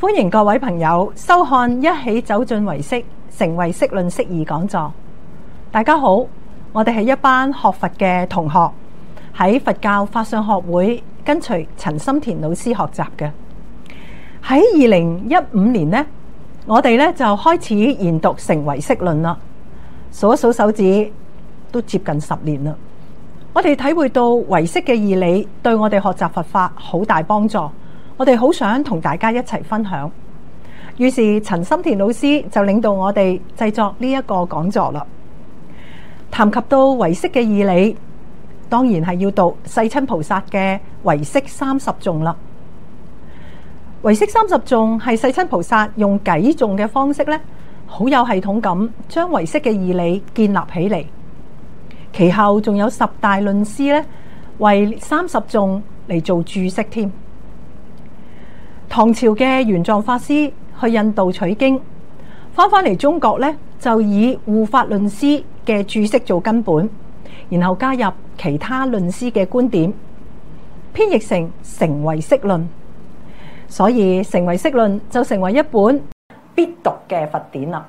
歡迎各位朋友收看一起走進唯識，成為釋論釋義講座。大家好，我哋係一班學佛嘅同學，喺佛教法相學會跟隨陳心田老師學習嘅。喺2015年呢，我哋咧就開始研讀成唯識論啦。數一數手指，都接近10年啦。我哋體會到唯識嘅義理對我哋學習佛法好大幫助。我哋好想同大家一齊分享，於是陳心田老師就領導我哋製作呢一個講座啦。談及到唯識嘅義理，當然係要讀世親菩薩嘅唯識30頌啦。唯識30頌係世親菩薩用偈頌嘅方式咧，好有系統咁將唯識嘅義理建立起嚟。其後仲有10大論師咧，為30頌嚟做注釋添。唐朝嘅玄奘法師去印度取經，翻嚟中國咧，就以護法論師嘅注釋做根本，然後加入其他論師嘅觀點，編譯成唯識論。所以成唯識論就成為一本必讀嘅佛典啦。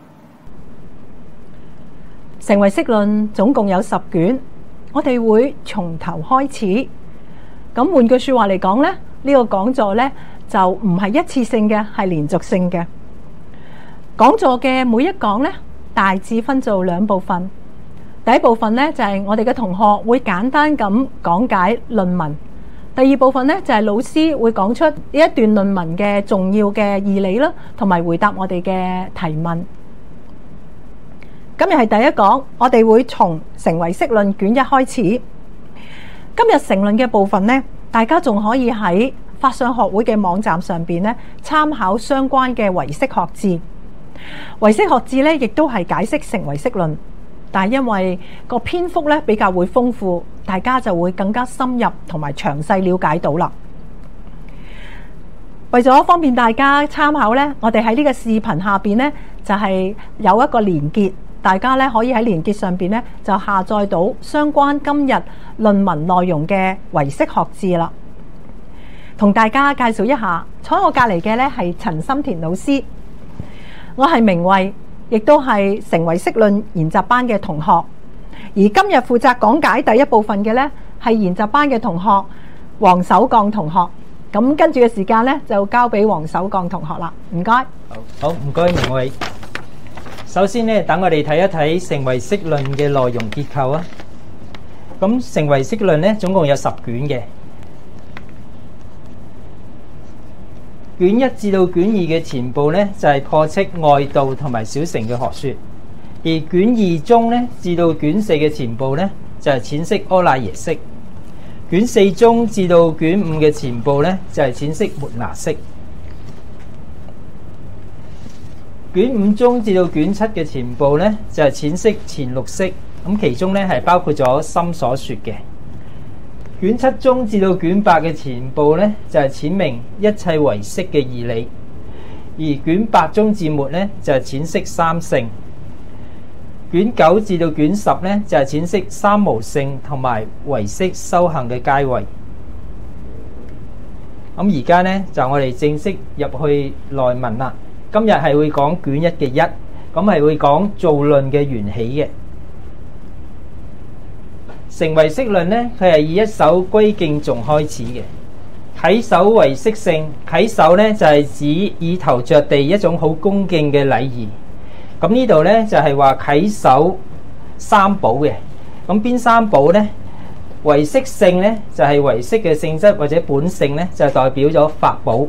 成唯識論總共有10卷，我哋會從頭開始。咁換句說話嚟講咧，呢個講座咧就唔係一次性嘅，係連續性嘅。講座嘅每一講咧，大致分做2部分。第一部分咧就係我哋嘅同學會簡單咁講解論文，第二部分咧就係老師會講出呢一段論文嘅重要嘅義理啦，同埋回答我哋嘅提問。今日係第一講，我哋會從成唯識論卷1開始。今日成論嘅部分咧，大家仲可以喺法相學會嘅網站上邊咧參考相關嘅唯識學誌。唯識學誌咧亦都係解釋成唯識論，但係因為個篇幅咧比較會豐富，大家就會更加深入同埋詳細了解到啦。為咗方便大家參考咧，我哋喺呢個視頻下邊咧就係有一個連結，大家咧可以喺連結上邊咧就下載到相關今日論文內容嘅唯識學誌啦。同大家介紹一下，坐喺我隔離嘅咧係陳心田老師，我係明慧，亦都係成唯識論研習班嘅同學。而今日負責講解第一部分嘅咧係研習班嘅同學黃守鋼同學。咁跟住嘅時間咧就交俾黃守鋼同學啦。唔該。 好，唔該明慧。首先咧，等我哋睇一睇成唯識論嘅內容結構啊。咁成唯識論咧總共有10卷嘅。卷1至到卷2嘅前部咧就係破斥外道同埋小乘嘅學說，而卷2中咧至到卷4嘅前部咧就係淺釋阿賴耶識，卷4中至到卷5嘅前部咧就係淺釋末那識，卷5中至到卷7嘅前部咧就係淺釋前六識，咁其中咧係包括咗心所說嘅。卷7中至到卷8嘅前部咧就係淺明一切唯識嘅義理，而卷8中至末咧就係淺釋三性，卷9至到卷10咧就係淺釋三無性同埋唯識修行嘅階位。咁而家咧就我哋正式入去內文啦。今日係會講卷1嘅1，咁係會講造論嘅緣起嘅。成唯識論咧，佢係以一首歸敬頌開始嘅。稽首唯識性，稽首咧就係指以頭着地一種好恭敬嘅禮儀。咁呢度咧就係話稽首三寶嘅。咁邊三寶咧？唯識性咧就係唯識嘅性質或者本性咧，就代表咗法寶。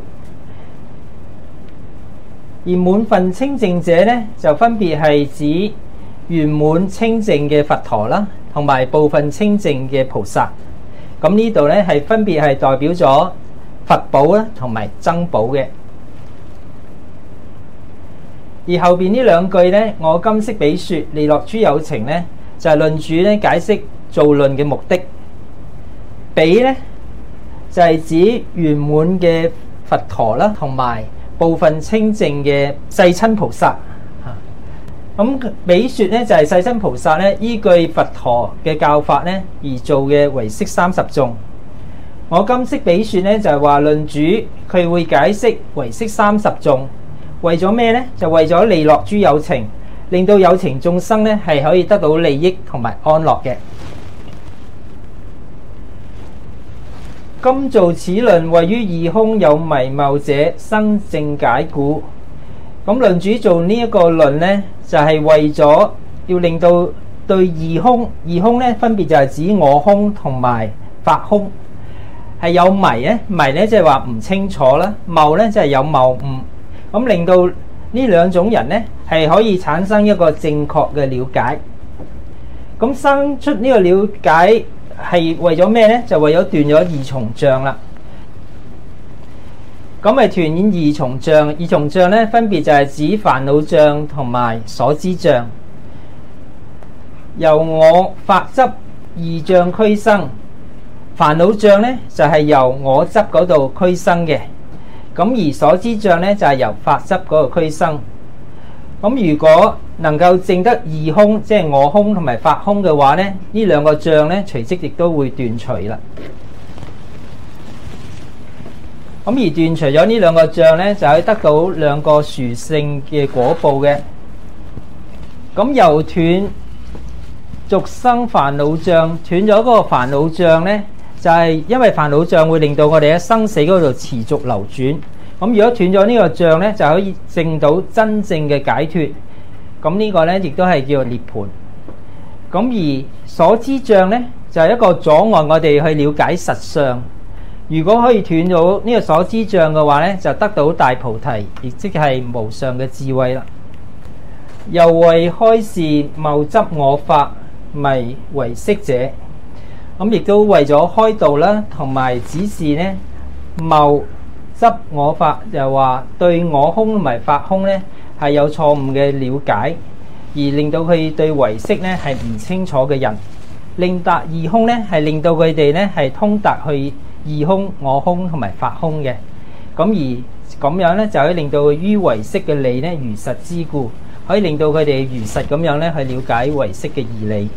而滿分清淨者咧，就分別係指圓滿清淨嘅佛陀啦，同埋部分清淨嘅菩薩。咁呢度咧係分別係代表咗佛寶啦，同埋僧寶嘅。而後邊呢兩句咧，我今悉比說，利樂諸有情咧，就係論主咧解釋造論嘅目的。比咧就係指圓滿嘅佛陀啦，同埋部分清淨嘅世親菩薩。咁比說咧就係世親菩薩咧依據佛陀嘅教法咧而做嘅唯識30頌， 我今識比說咧就係話論主佢會解釋唯識30頌，為咗咩呢？就為咗利樂諸有情，令到有情眾生咧係可以得到利益同埋安樂嘅。今造此論，謂於二空有迷謬者，生正解故。咁論主做呢一個論呢，就係為咗要令到對二空咧分別就係指我空同埋法空係有迷咧，迷咧即係話唔清楚啦，謬咧即係有謬誤，咁令到呢兩種人咧係可以產生一個正確嘅了解。咁生出呢個了解係為咗咩呢？就為咗斷咗二重障啦。咁咪斷二重障，二重障咧分別就係指煩惱障同埋所知障，由我法執二障俱生。煩惱障咧就係由我執嗰度俱生嘅，咁而所知障咧就係由法執嗰度俱生。咁如果能夠證得二空，即係我空同埋法空嘅話咧，呢兩個障咧隨即亦都會斷除啦。咁而斷除咗呢兩個障咧，就可以得到兩個殊勝嘅果報嘅。咁由斷續生煩惱障，斷咗嗰個煩惱障咧，就係因為煩惱障會令到我哋喺生死嗰度持續流轉。咁如果斷咗呢個障咧，就可以證到真正嘅解脫。咁呢個咧亦都係叫做涅槃。咁而所知障咧，就係一個阻礙我哋去了解實相。如果可以斷到呢個所知障嘅話咧，就得到大菩提，亦即係無上嘅智慧啦。又為開示謬執我法迷唯識者，咁亦都為咗開導啦，同埋指示呢謬執我法，就話對我空同埋法空呢係有錯誤嘅了解，而令到佢對唯識呢係唔清楚嘅人，令達二空呢係令到佢哋呢係通達去二空、我空同埋法空嘅。咁而咁樣呢，就可以令到佢於唯識嘅理呢如實之故，可以令到佢哋如實咁樣呢去了解唯識嘅義理。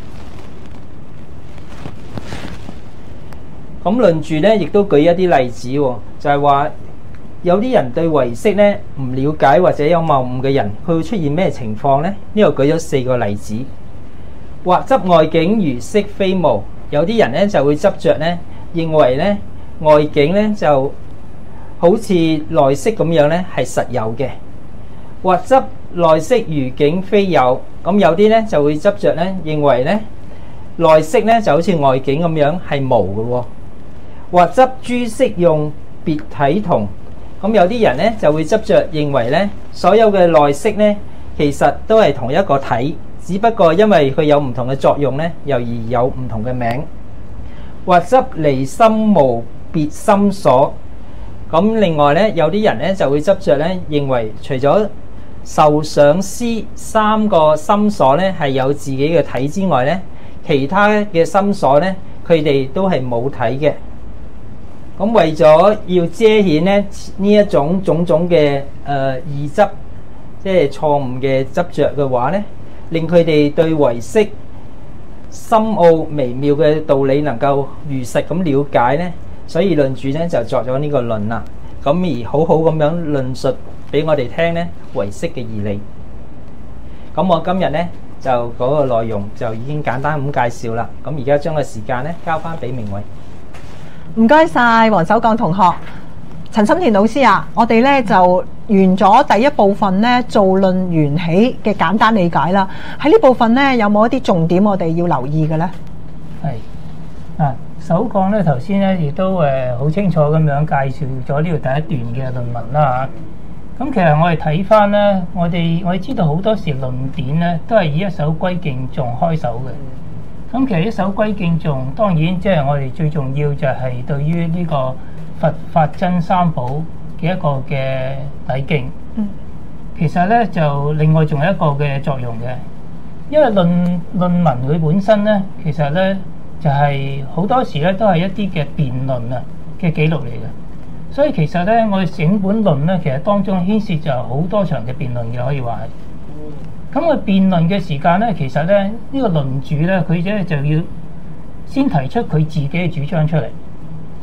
咁論著咧，亦都舉一啲例子，就係話有啲人對唯識咧唔了解或者有謬誤嘅人，佢會出現咩情況呢？呢度舉咗4個例子。或執外境如色非無，有啲人咧就會執着咧，認為咧外境咧就好似內色咁樣咧係實有嘅。或執內色如境非有，咁有啲咧就會執着咧，認為咧內色咧就好似外境咁樣係無嘅。或執諸色用別體同，咁有啲人咧就會執着認為咧所有嘅內色咧其實都係同一個體，只不過因為佢有唔同嘅作用咧，又而有唔同嘅名。或執離心無別心所，咁另外咧有啲人咧就會執着咧認為除咗受想思3個心所咧係有自己嘅體之外咧，其他嘅心所咧佢哋都係冇體嘅。咁為咗要遮顯咧呢一種種嘅異執，即係錯誤嘅執着嘅話咧，令佢哋對唯識深奧微妙嘅道理能夠如實咁了解咧，所以論著咧就作咗呢個論啦。咁而好好咁樣論述俾我哋聽咧唯識嘅義理。咁我今日咧就嗰個內容就已經簡單咁介紹啦。咁而家將個時間咧交翻俾明偉。 唔該晒黃守剛同學、陳心田老師啊，我哋咧就完咗第一部分咧造論緣起嘅簡單理解啦。喺呢部分咧有冇一啲重點我哋要留意嘅咧？ 係啊，守剛咧頭先咧亦都好清楚咁樣介紹咗呢個第一段嘅論文啦嚇。咁其實我哋睇翻咧，我哋知道好多時論點咧都係以一首歸敬頌開首嘅。咁其實一首歸敬頌，當然即係我哋最重要就係對於呢個佛法真三寶嘅一個嘅禮敬。其實咧就另外仲有一個嘅作用嘅，因為論文佢本身咧，其實咧就係好多時咧都係一啲嘅辯論啊嘅記錄嚟嘅。所以其實咧，我哋整本論咧，其實當中牽涉就好多場嘅辯論嘅，可以話係。咁佢辯論嘅時間咧，其實咧呢個論主咧，佢咧就要先提出佢自己嘅主張出嚟。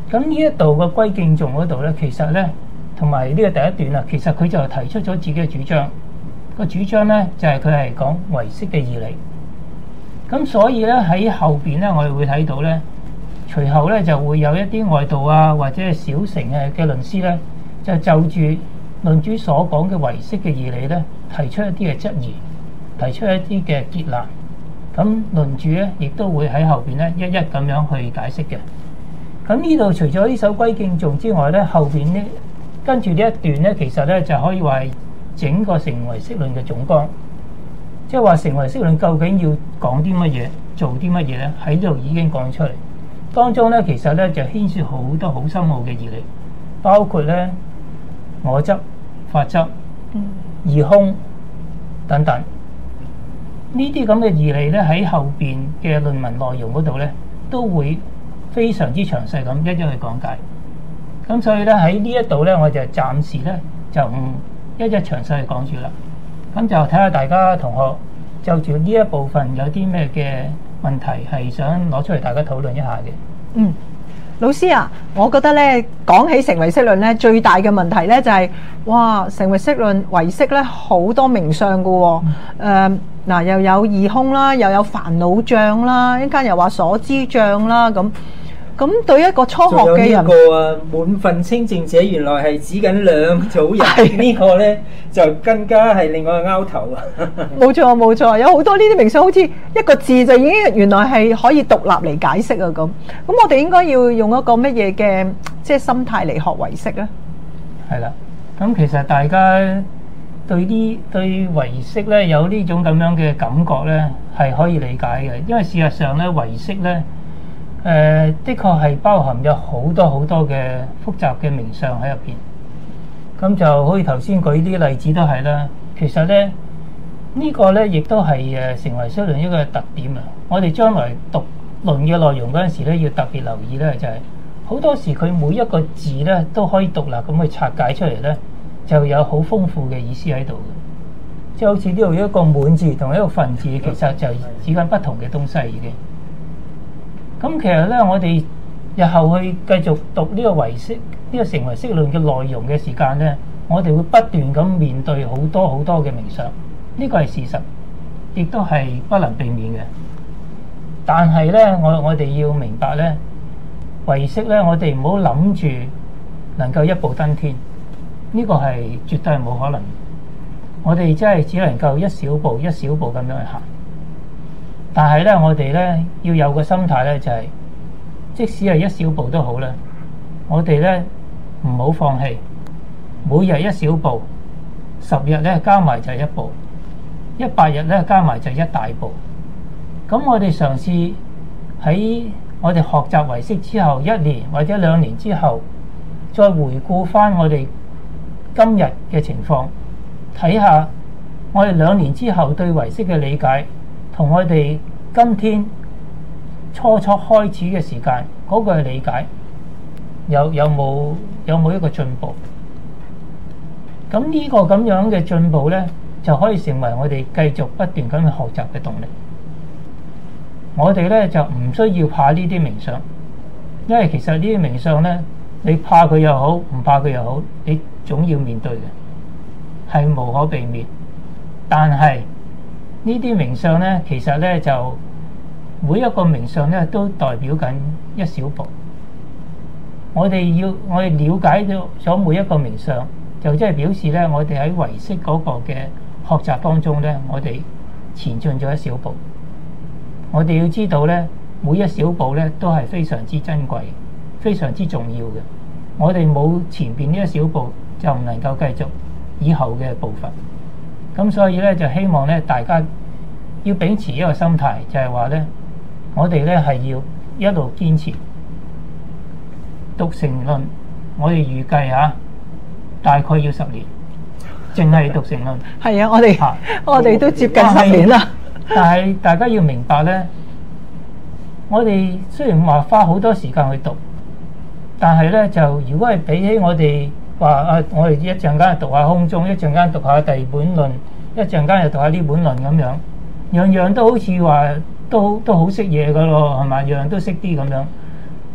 咁呢一度嘅歸敬頌嗰度咧，其實咧同埋呢個第一段啊，其實佢就提出咗自己嘅主張。個主張咧就係佢係講唯識嘅義理。咁所以咧喺後邊咧，我哋會睇到咧，隨後咧就會有一啲外道啊，或者係小乘嘅論師咧，就住論主所講嘅唯識嘅義理咧，提出一啲嘅質疑，提出一啲嘅結論。咁論主咧亦都會喺後邊咧一一咁樣去解釋嘅。咁呢度除咗呢首歸敬頌之外咧，後邊呢跟住呢一段咧，其實咧就可以話係整個成唯識論嘅總綱，即係話成唯識論究竟要講啲乜嘢，做啲乜嘢咧，喺呢度已經講出嚟。當中咧其實咧就牽涉好多好深奧嘅義理，包括咧我執、法執、二空等等。呢啲咁嘅義理咧喺後邊嘅論文內容嗰度咧都會非常之詳細咁一一去講解。咁所以咧喺呢一度咧我就暫時咧就唔一一詳細去講住啦。咁就睇下大家同學就住呢一部分有啲咩嘅問題係想攞出嚟大家討論一下嘅。 老師啊，我覺得咧講起成唯識論咧，最大嘅問題咧就係、哇，成唯識論唯識咧好多名相噶喎。嗱，又有二空啦，又有煩惱障啦，一陣間又話所知障啦，咁對一個初學嘅人， 仲有呢個啊，滿分清淨者原來係指緊兩組人，呢個咧就更加係另外一個拗頭啊！ 冇錯，有好多呢啲名相，好似一個字就已經原來係可以獨立嚟解釋啊！咁我哋應該要用一個乜嘢嘅即係心態嚟學唯識咧？ 係啦，咁其實大家對唯識咧有呢種咁樣嘅感覺咧係可以理解嘅，因為事實上咧唯識咧的確係包含有好多好多嘅複雜嘅名相喺入邊。咁就好似頭先舉啲例子都係啦。其實咧呢個咧亦都係成唯識論一個特點啊！我哋將來讀論嘅內容嗰陣時咧，要特別留意咧，就係好多時佢每一個字咧都可以獨立咁去拆解出嚟咧，就有好豐富嘅意思喺度嘅。即係好似呢度一個滿字同一個分字，其實就指緊不同嘅東西已經。咁其實咧，我哋日後去繼續讀呢個唯識、呢個成唯識論嘅內容嘅時間咧，我哋會不斷咁面對好多好多嘅名相，呢個係事實，亦都係不能避免嘅。但係咧，我哋要明白咧，唯識咧，我哋唔好諗住能夠一步登天，呢個係絕對係冇可能。我哋真係只能夠一小步一小步咁樣去行。但係咧，我哋咧要有個心態咧，就係即使係一小步都好啦，我哋咧唔好放棄，每日一小步，10日咧加埋就係一步，100日咧加埋就係一大步。咁我哋嘗試喺我哋學習唯識之後1年或者2年之後，再回顧翻我哋今日嘅情況，睇下我哋2年之後對唯識嘅理解，同我哋今天初開始嘅時間嗰個理解有冇一個進步？咁呢個咁樣嘅進步咧，就可以成為我哋繼續不斷咁去學習嘅動力。我哋咧就唔需要怕呢啲名相，因為其實呢啲名相咧，你怕佢又好，唔怕佢又好，你總要面對嘅，係無可避免。但係呢啲名相咧，其實咧就每一個名相咧都代表緊一小步。我哋了解咗每一個名相，就即係表示咧，我哋喺唯識嗰個嘅學習當中咧，我哋前進咗一小步。我哋要知道咧，每一小步咧都係非常之珍貴、非常之重要嘅。我哋冇前邊呢一小步，就唔能夠繼續以後嘅步伐。咁所以咧，就希望咧大家要秉持一個心態，就係話咧，我哋咧係要一路堅持讀成論。我哋預計大概要10年，淨係讀成論。 係啊，我哋都接近10年啦。 但係大家要明白咧，我哋雖然話花好多時間去讀，但係咧就如果係比起我哋話我哋一陣間讀下空中，一陣間讀下第二本論，一陣間又讀下呢本論咁樣，樣樣都好似話都好識嘢噶咯，係咪？樣樣都識啲咁樣。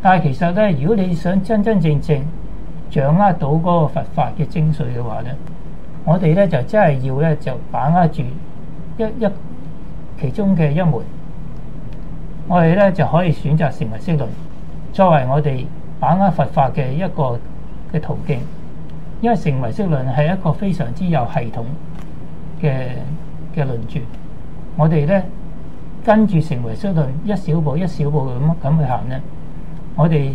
但係其實咧，如果你想真真正正掌握到嗰個佛法嘅精髓嘅話咧，我哋咧就真係要咧就把握住一其中嘅一門，我哋咧就可以選擇成唯識論作為我哋把握佛法嘅一個嘅途徑。因為成唯識論係一個非常之有系統嘅論著，我哋咧跟住成唯識論一小步一小步咁去行咧，我哋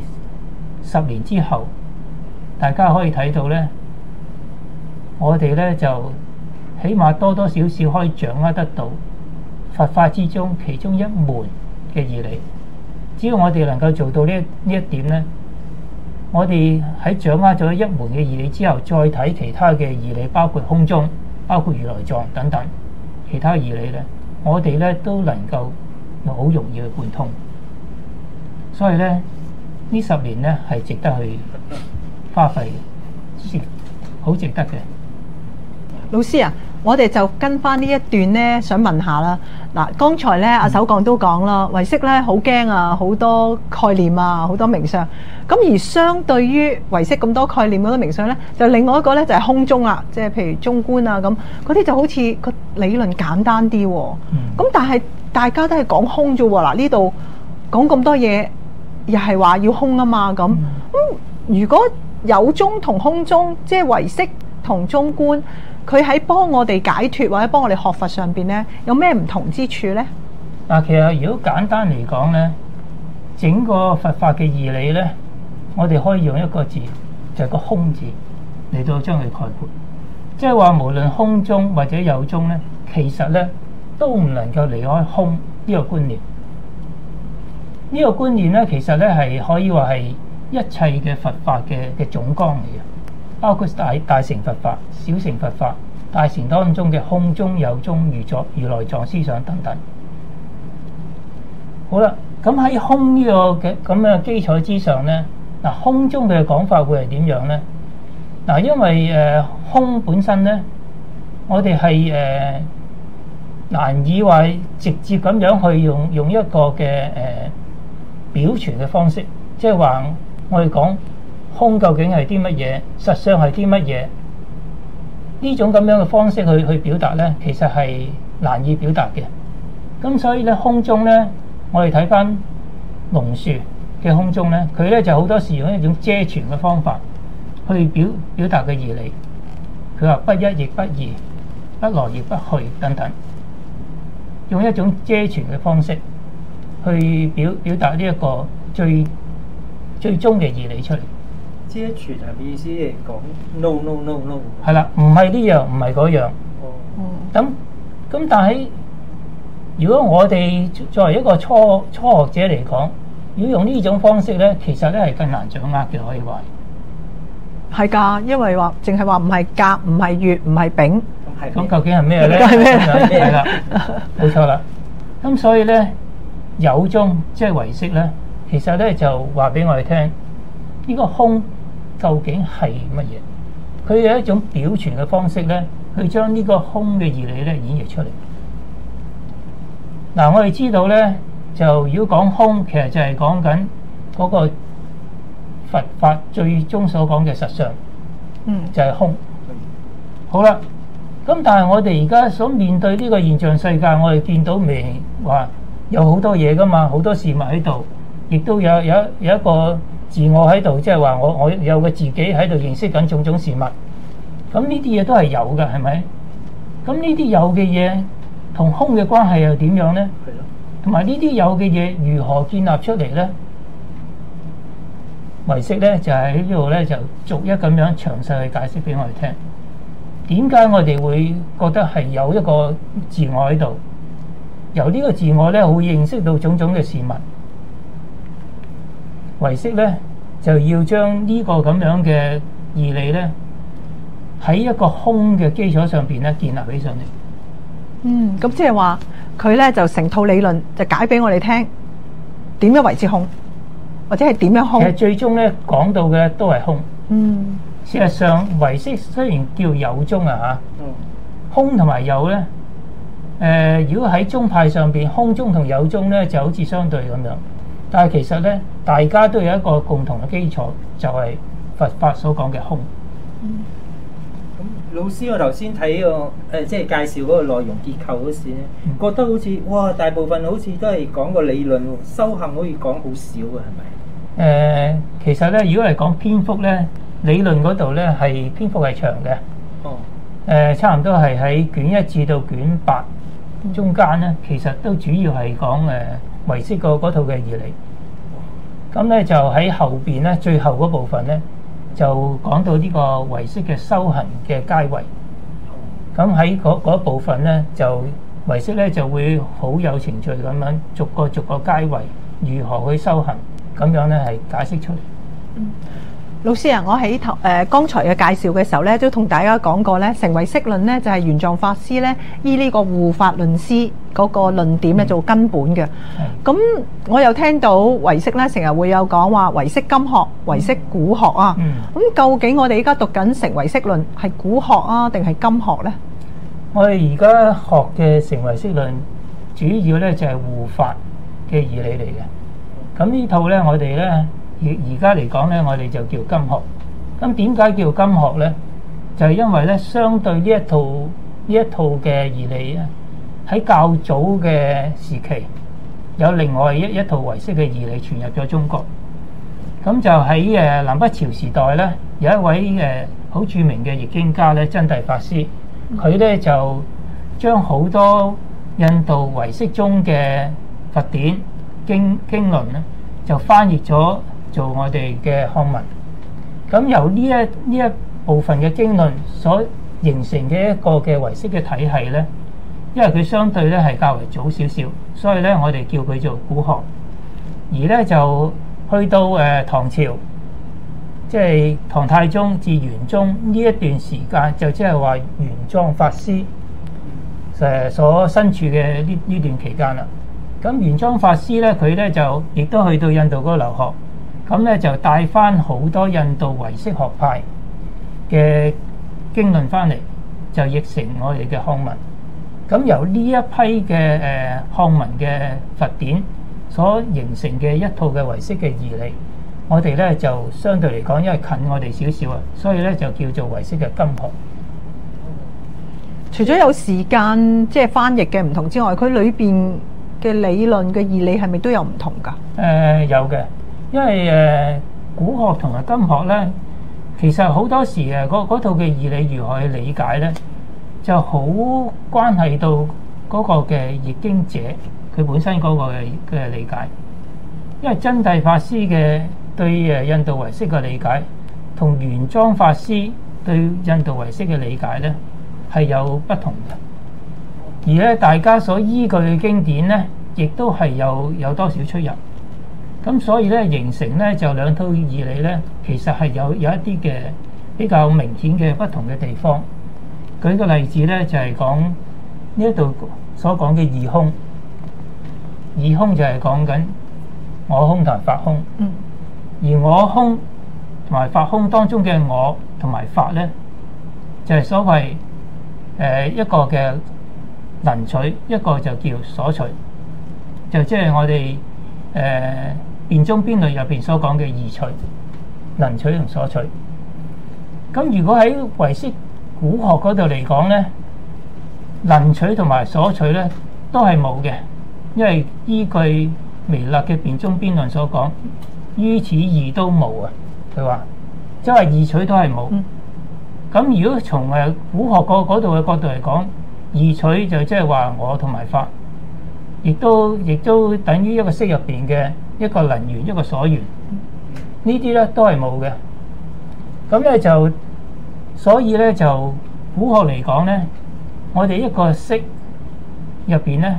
10年之後，大家可以睇到咧，我哋咧就起碼多多少少可以掌握得到佛法之中其中一門嘅義理。只要我哋能夠做到呢一點咧，我哋喺掌握咗一門嘅義理之後，再睇其他嘅義理，包括空中、包括如來藏等等其他義理咧，我哋咧都能夠好容易去貫通。所以咧呢10年咧係值得去花費嘅，好值得嘅。 老師啊，我哋就跟翻呢一段咧，想問下啦。嗱，剛才咧阿首講都講啦，唯識咧好驚啊，好多概念啊，好多名相。咁而相對於唯識咁多概念、好多名相咧，就另外一個咧就係空中啦，即係譬如中觀啊咁，嗰啲就好似個理論簡單啲喎。咁但係大家都係講空啫喎。嗱，呢度講咁多嘢，又係話要空啊嘛咁。如果有中同空中，即係唯識同中觀，佢喺幫我哋解脫或者幫我哋學佛上邊咧，有咩唔同之處咧？ 嗱，其實如果簡單嚟講咧，整個佛法嘅義理咧，我哋可以用一個字，就係個空字嚟到將佢概括。即係話無論空中或者有中咧，其實咧都唔能夠離開空呢個觀念。呢個觀念咧，其實咧係可以話係一切嘅佛法嘅總綱嚟嘅。包括大乘佛法、小乘佛法、大乘當中嘅空中有中、如來藏思想等等。好啦，咁喺空呢個嘅咁嘅基礎之上咧，嗱，空中嘅講法會係點樣咧？嗱，因為空本身咧，我哋係難以話直接咁樣去用一個嘅表傳嘅方式，即係話我哋講空究竟係啲乜嘢，實相係啲乜嘢？呢種咁樣嘅方式去表達咧，其實係難以表達嘅。咁所以咧，空中咧，我哋睇翻龍樹嘅空中咧，佢咧就好多時用一種遮傳嘅方法去表達嘅義理。佢話不一亦不二，不來亦不去等等，用一種遮傳嘅方式去表達呢一個最終嘅義理出嚟。 遮傳係咩意思嚟講 ？No。 係啦，唔係呢樣，唔係嗰樣。咁但係如果我哋作為一個初學者嚟講，如果用呢種方式咧，其實咧係更難掌握嘅，可以話係㗎，因為話淨係話唔係甲、唔係乙、唔係丙。 咁究竟係咩咧？ 係咩？ 係啦，冇錯啦。咁所以咧，有中即係唯識咧，其實咧就話俾我哋聽，呢個空究竟係乜嘢？佢有一種表傳嘅方式咧，去將呢個空嘅義理咧演繹出嚟。嗱，我哋知道咧，就如果講空，其實就係講緊嗰個佛法最終所講嘅實相，就係空。好啦，咁但係我哋而家所面對呢個現象世界，我哋見到未話有好多嘢噶嘛，好多事物喺度，亦都有一個自我喺度，即係話我有個自己喺度認識緊種種事物。咁呢啲嘢都係有嘅，係咪？咁呢啲有嘅嘢同空嘅關係又點樣呢？同埋呢啲有嘅嘢如何建立出嚟呢？唯識咧就喺呢度咧就逐一咁樣詳細去解釋俾我哋聽。點解我哋會覺得係有一個自我喺度？由呢個自我咧會認識到種種嘅事物。唯識咧就要將呢個咁樣嘅義理咧喺一個空嘅基礎上邊咧建立起上嚟。 咁即係話佢咧就成套理論就解俾我哋聽，點樣為之空，或者係點樣空？ 其實最終咧講到嘅都係空。事實上，唯識雖然叫有中啊嚇，空同埋有咧，如果喺宗派上邊，空中同有中咧就好似相對咁樣。 但係其實咧，大家都有一個共同嘅基礎，就係、佛法所講嘅空。 老師，我頭先睇個即係介紹嗰個內容結構嗰時咧，覺得好似哇，大部分好似都係講個理論，修行可以講好少嘅，係咪？ 其實咧，如果係講篇幅咧，理論嗰度咧係篇幅係長嘅。 哦。 差唔多係喺卷1至到卷8中間咧，其實都主要係講唯識嗰套嘅義理。咁咧就喺後邊咧，最後嗰部分咧，就講到呢個唯識嘅修行嘅階位。咁喺嗰部分咧，就唯識咧就會好有程序咁樣逐個階位如何去修行，咁樣咧係解釋出嚟。 老師啊，我喺剛才嘅介紹嘅時候咧，都同大家講過咧，成唯識論咧就係玄奘法師咧依呢個護法論師嗰個論點咧做根本嘅。咁我又聽到唯識咧成日會有講話唯識今學、唯識古學啊。咁究竟我哋而家讀緊成唯識論係古學啊，定係今學咧？ 我哋而家學嘅成唯識論主要咧就係護法嘅義理嚟嘅。咁呢套咧，我哋咧。而家嚟講咧，我哋就叫今學。咁點解叫今學咧？就係因為咧，相對呢一套嘅義理咧，喺較早嘅時期，有另外一套唯識嘅義理傳入咗中國。咁就喺南北朝時代咧，有一位好著名嘅譯經家咧，真諦法師，佢咧就將好多印度唯識中嘅佛典經論咧，就翻譯咗做我哋嘅漢文。咁由呢一部分嘅經論所形成嘅一個嘅唯識嘅體系咧，因為佢相對咧係較為早少少，所以咧我哋叫佢做古學。而咧就去到唐朝，即係唐太宗至玄宗呢一段時間，就即係話玄奘法師所身處嘅呢段期間啦。咁玄奘法師咧，佢咧就亦都去到印度嗰度留學。咁咧就帶翻好多印度唯識學派嘅經論翻嚟，就譯成我哋嘅漢文。咁由呢一批嘅漢文嘅佛典所形成嘅一套嘅唯識嘅義理，我哋咧就相對嚟講，因為近我哋少少啊，所以咧就叫做唯識嘅今學。 除咗有時間即係翻譯嘅唔同之外，佢裏邊嘅理論嘅義理係咪都有唔同㗎？ 有嘅。因為古學同埋今學咧，其實好多時嗰套嘅義理如何去理解咧，就好關係到嗰個嘅譯經者佢本身嗰個嘅理解。因為真諦法師嘅對印度唯識嘅理解，同玄奘法師對印度唯識嘅理解咧係有不同嘅。而咧大家所依據嘅經典咧，亦都係有多少出入。咁所以咧，形成咧就兩套義理咧，其實係有一啲嘅比較明顯嘅不同嘅地方。舉個例子咧，就係講呢一度所講嘅二空。二空就係講緊我空同埋法空。而我空同埋法空當中嘅我同埋法咧，就係所謂一個嘅能取，一個就叫所取，就即係我哋辯中邊類入邊所講嘅二取、能取同所取。咁如果喺唯識古學嗰度嚟講咧，能取同埋所取咧都係冇嘅，因為依據彌勒嘅辯中邊論所講，於此二都無啊。佢話即係二取都係冇。咁如果從古學嗰度嘅角度嚟講，二取就即係話我同埋法，亦都等於一個識入邊嘅一個能緣，一個所緣。呢啲咧都係冇嘅。咁咧就所以咧就古學嚟講咧，我哋一個識入邊咧，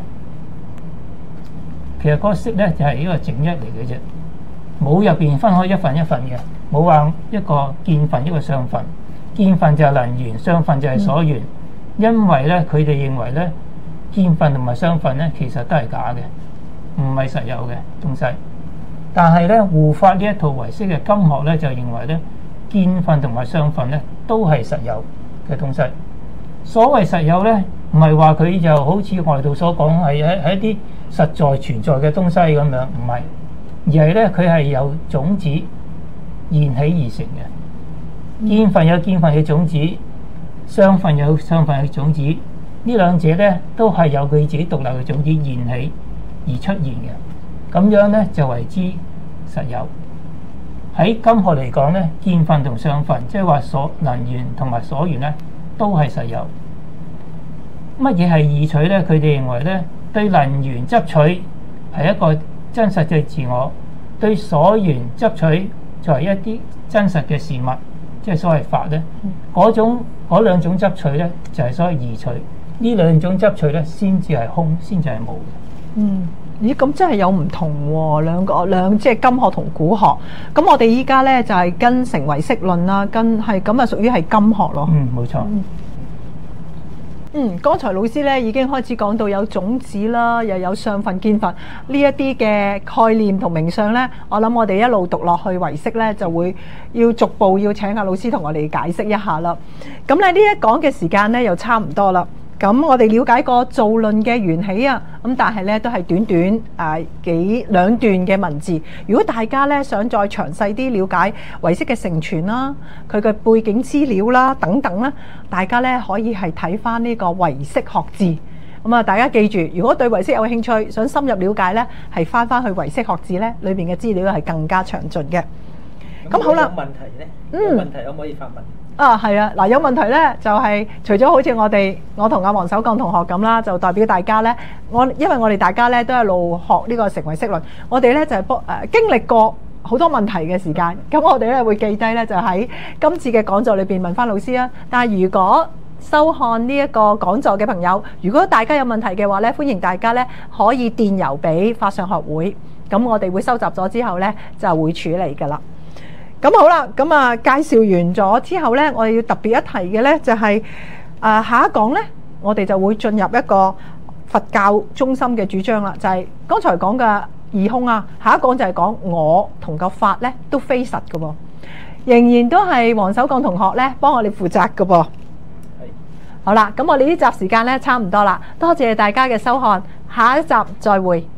其實嗰個識咧就係一個淨一嚟嘅啫，冇入邊分開一份一份嘅，冇話一個見分一個相分。見分就係能緣，相分就係所緣。因為咧佢哋認為咧，見分同埋相分咧其實都係假嘅，唔係實有嘅東西。但係咧護法呢一套唯識嘅今學咧就認為咧，見分同埋相分咧都係實有嘅東西。所謂實有咧，唔係話佢就好似外道所講係一啲實在存在嘅東西咁樣，唔係。 而係咧佢係由種子燃起而成嘅。見分有見分嘅種子，相分有相分嘅種子，呢兩者咧都係有佢自己獨立嘅種子燃起而出現嘅。咁樣咧就為之實有。喺金學嚟講咧，見分同相分，即係話所能緣同埋所緣咧，都係實有。乜嘢係異取咧？佢哋認為咧，對能緣執取係一個真實嘅自我，對所緣執取作為一啲真實嘅事物，即係所謂法咧。嗰兩種執取咧，就係所謂異取。呢兩種執取咧，先至係空，先至係無嘅。 咦，咁真係有唔同喎，即係金學同古學。咁我哋依家咧就係跟成唯識論啦，跟係咁啊，屬於係金學咯。 冇錯。 剛才老師咧已經開始講到有種子啦，又有相分見分呢一啲嘅概念同名相咧。我諗我哋一路讀落去唯識咧，就會要逐步要請阿老師同我哋解釋一下啦。咁咧呢一講嘅時間咧又差唔多啦。咁我哋了解過造論嘅緣起啊，咁但係咧都係短短兩段嘅文字。如果大家咧想再詳細啲了解唯識嘅成傳啦、佢嘅背景資料啦等等啦，大家咧可以係睇翻呢個唯識學誌。咁啊，大家記住，如果對唯識有興趣，想深入了解咧，係翻去唯識學誌咧，裏邊嘅資料係更加詳盡嘅。咁好啦， 有問題咧？有問題可唔可以發問？ 係啊，嗱，有問題咧，就係除咗好似我同阿黃守剛同學咁啦，就代表大家咧，因為我哋大家咧都係一路學呢個成唯識論，我哋咧就係經歷過好多問題嘅時間，咁我哋咧會記低咧，就喺今次嘅講座裏邊問翻老師啊。但係如果收看呢一個講座嘅朋友，如果大家有問題嘅話咧，歡迎大家咧可以電郵俾法相學會，咁我哋會收集咗之後咧就會處理㗎啦。咁好啦，咁啊介紹完咗之後呢，我哋要特別一提嘅呢，就係下一講呢，我哋就會進入一個佛教中心嘅主張啦，就係剛才講嘅二空啊。下一講就係講我同個法呢都非實嘅噃，仍然都係黃守剛同學呢幫我哋負責嘅噃。好啦，咁我哋呢集時間呢差唔多啦，多謝大家嘅收看，下一集再會。